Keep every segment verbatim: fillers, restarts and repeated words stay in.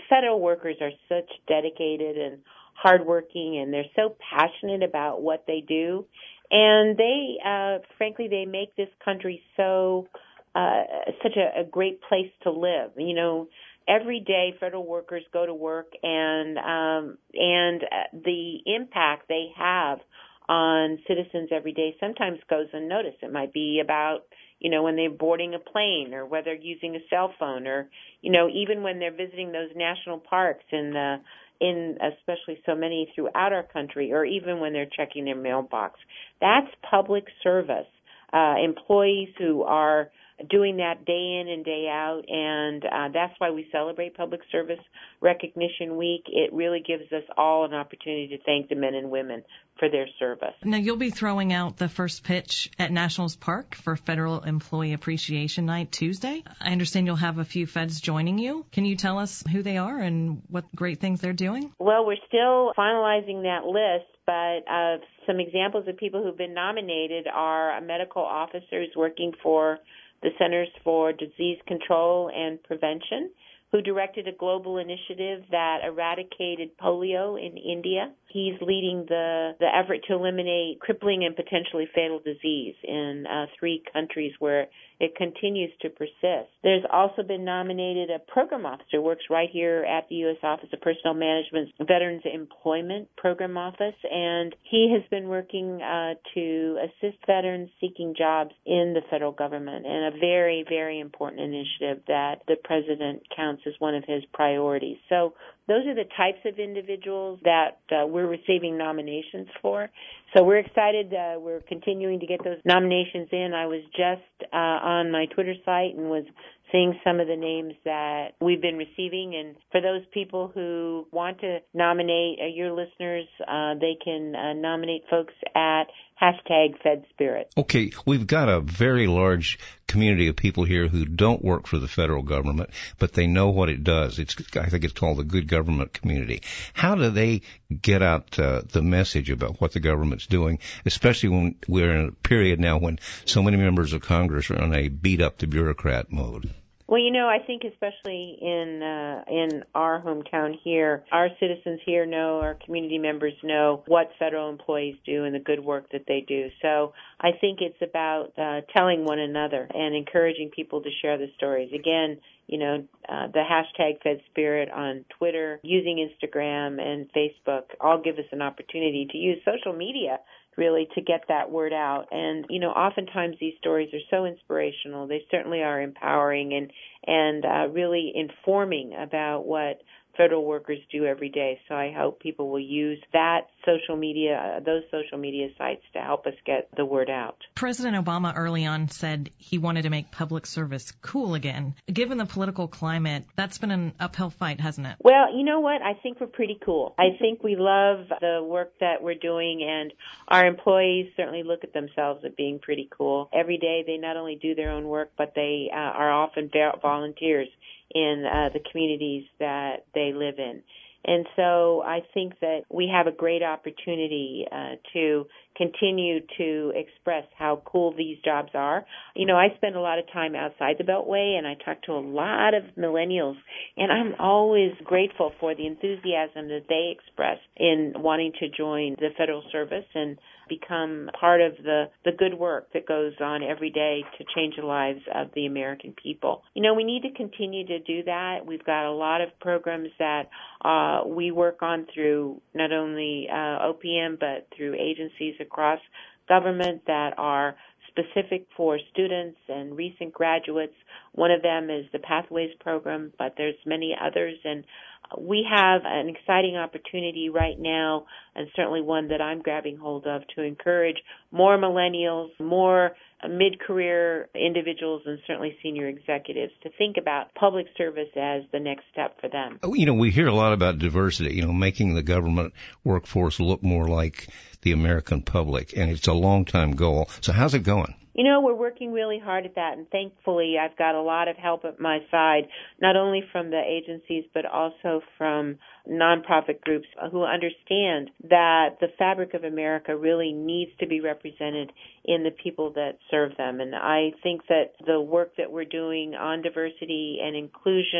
federal workers are such dedicated and hardworking, and they're so passionate about what they do. And they, uh, frankly, they make this country so uh, such a, a great place to live. You know, every day federal workers go to work, and um, and uh, the impact they have on citizens every day sometimes goes unnoticed. It might be about, you know, when they're boarding a plane, or whether using a cell phone, or, you know, even when they're visiting those national parks in the in especially so many throughout our country, or even when they're checking their mailbox. That's public service. Uh, employees who are doing that day in and day out, and uh, that's why we celebrate Public Service Recognition Week. It really gives us all an opportunity to thank the men and women for their service. Now, you'll be throwing out the first pitch at Nationals Park for Federal Employee Appreciation Night Tuesday. I understand you'll have a few feds joining you. Can you tell us who they are and what great things they're doing? Well, we're still finalizing that list, but uh, some examples of people who've been nominated are medical officers working for the Centers for Disease Control and Prevention, who directed a global initiative that eradicated polio in India. He's leading the, the effort to eliminate crippling and potentially fatal disease in uh, three countries where it continues to persist. There's also been nominated a program officer who works right here at the U S Office of Personnel Management's Veterans Employment Program Office, and he has been working uh, to assist veterans seeking jobs in the federal government, and a very, very important initiative that the President counts as one of his priorities. So those are the types of individuals that uh, we're receiving nominations for. So we're excited. Uh, we're continuing to get those nominations in. I was just uh, on my Twitter site and was seeing some of the names that we've been receiving. And for those people who want to nominate uh, your listeners, uh, they can uh, nominate folks at hashtag FedSpirit. Okay, we've got a very large community of people here who don't work for the federal government, but they know what it does. It's, I think it's called the good government community. How do they get out uh, the message about what the government's doing, especially when we're in a period now when so many members of Congress are on a beat-up-the-bureaucrat mode? Well, you know, I think especially in uh, in our hometown here, our citizens here know, our community members know what federal employees do and the good work that they do. So I think it's about uh, telling one another and encouraging people to share the stories. Again, you know, uh, the hashtag FedSpirit on Twitter, using Instagram and Facebook all give us an opportunity to use social media really to get that word out. And, you know, oftentimes these stories are so inspirational. They certainly are empowering and, and uh, really informing about what federal workers do every day. So I hope people will use that social media, uh, those social media sites to help us get the word out. President Obama early on said he wanted to make public service cool again. Given the political climate, that's been an uphill fight, hasn't it? Well, you know what? I think we're pretty cool. I think we love the work that we're doing, and our employees certainly look at themselves as being pretty cool. Every day they not only do their own work, but they uh, are often volunteers in uh, the communities that they live in. And so I think that we have a great opportunity uh, to continue to express how cool these jobs are. You know, I spend a lot of time outside the Beltway, and I talk to a lot of millennials, and I'm always grateful for the enthusiasm that they express in wanting to join the federal service and become part of the, the good work that goes on every day to change the lives of the American people. You know, we need to continue to do that. We've got a lot of programs that uh, we work on through not only uh, O P M, but through agencies across government that are specific for students and recent graduates. One of them is the Pathways program, but there's many others, and we have an exciting opportunity right now, and certainly one that I'm grabbing hold of, to encourage more millennials, more mid-career individuals, and certainly senior executives to think about public service as the next step for them. You know, we hear a lot about diversity, you know, making the government workforce look more like the American public, and it's a long-time goal. So how's it going? You know, we're working really hard at that, and thankfully I've got a lot of help at my side, not only from the agencies but also from nonprofit groups who understand that the fabric of America really needs to be represented in the people that serve them. And I think that the work that we're doing on diversity and inclusion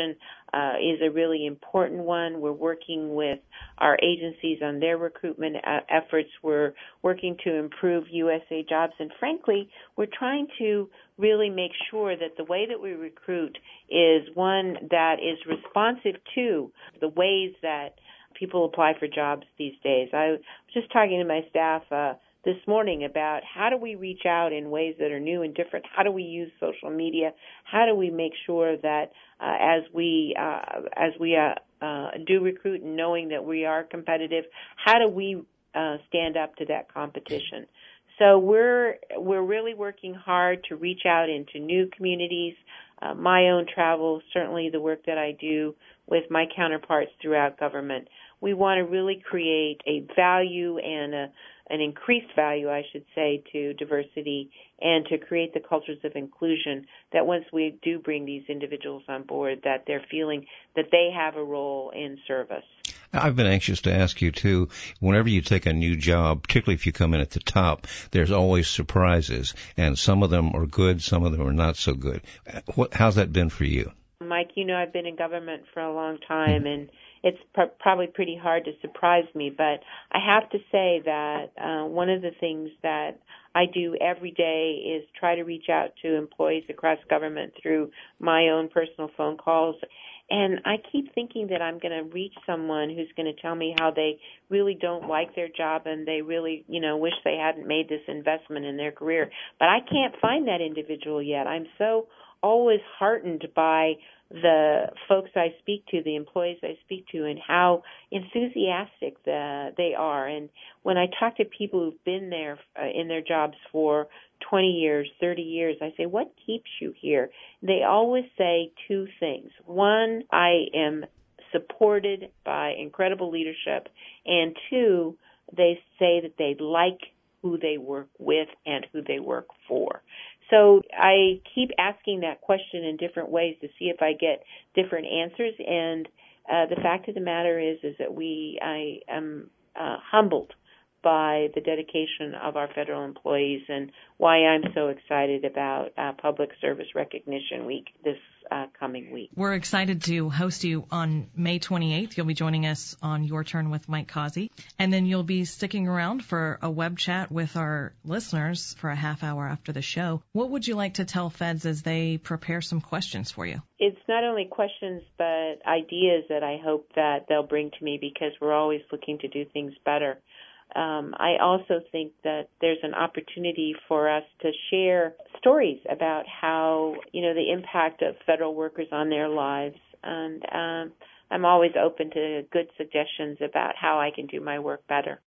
uh, is a really important one. We're working with our agencies on their recruitment uh, efforts. We're working to improve U S A Jobs, and frankly, we're trying to really make sure that the way that we recruit is one that is responsive to the ways that people apply for jobs these days. I was just talking to my staff uh, this morning about how do we reach out in ways that are new and different? How do we use social media? How do we make sure that uh, as we uh, as we uh, uh, do recruit, and knowing that we are competitive, how do we uh, stand up to that competition? So we're we're really working hard to reach out into new communities. Uh, my own travel, certainly the work that I do with my counterparts throughout government. We want to really create a value and a, an increased value, I should say, to diversity and to create the cultures of inclusion that once we do bring these individuals on board, that they're feeling that they have a role in service. I've been anxious to ask you, too, whenever you take a new job, particularly if you come in at the top, there's always surprises, and some of them are good, some of them are not so good. What, how's that been for you? Mike, you know I've been in government for a long time, and it's pr- probably pretty hard to surprise me, but I have to say that uh, one of the things that I do every day is try to reach out to employees across government through my own personal phone calls. And I keep thinking that I'm going to reach someone who's going to tell me how they really don't like their job and they really, you know, wish they hadn't made this investment in their career. But I can't find that individual yet. I'm so always heartened by the folks I speak to, the employees I speak to, and how enthusiastic the, they are. And when I talk to people who've been there uh, in their jobs for twenty years, thirty years, I say, what keeps you here? They always say two things. One, I am supported by incredible leadership. And two, they say that they like who they work with and who they work for. So I keep asking that question in different ways to see if I get different answers. And uh, the fact of the matter is, is that we, I am uh, humbled by the dedication of our federal employees, and why I'm so excited about uh, Public Service Recognition Week this uh, coming week. We're excited to host you on May twenty-eighth. You'll be joining us on Your Turn with Mike Causey, and then you'll be sticking around for a web chat with our listeners for a half hour after the show. What would you like to tell feds as they prepare some questions for you? It's not only questions, but ideas that I hope that they'll bring to me, because we're always looking to do things better. Um, I also think that there's an opportunity for us to share stories about how, you know, the impact of federal workers on their lives. And um, I'm always open to good suggestions about how I can do my work better.